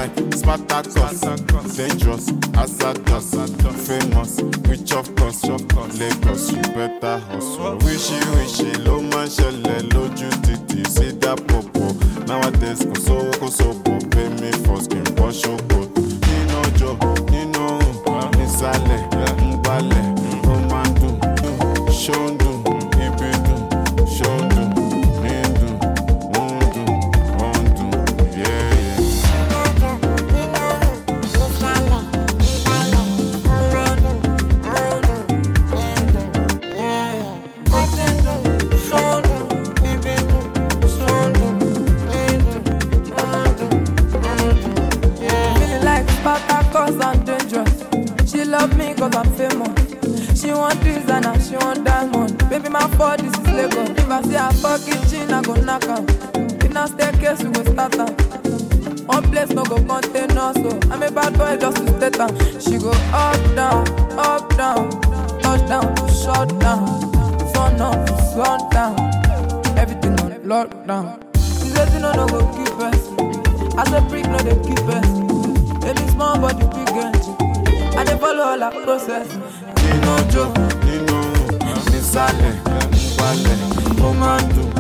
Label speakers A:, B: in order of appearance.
A: like Spartacus, dangerous, hazardous, famous, rich of course, Lagos, you better hustle. Wishy, low man shelle, lójú títì, see that popo. Nowadays, kò sówó, pay me for skin, wash your coat. Nínú ọjọ́, nínú òun, nísàlẹ̀, ń balẹ̀, ó máa ń dùn, ṣó ń dùn, ibi dùn, ṣó ń dùn, ní dùn, ó ń dùn, ó ń dùn, yeah.
B: Cause I'm dangerous. She love me cause I'm famous. She want designer, she want diamond. Baby, my fault, this is Lagos. If I see her fucking chin, I go knock her. If not staircase, we go start her. One place no go contain us, so I'm a bad boy just to state her. She go up, down, touchdown, shut down. Sun up, sun down. Everything on lockdown. She says you know no go keep us. As a freak, no they keep us. Baby small body big energy. I dey follow all that process.
A: Nínú ọjọ́, nínú òun, nísàlẹ̀, ń balẹ̀, ó máa ń dùn.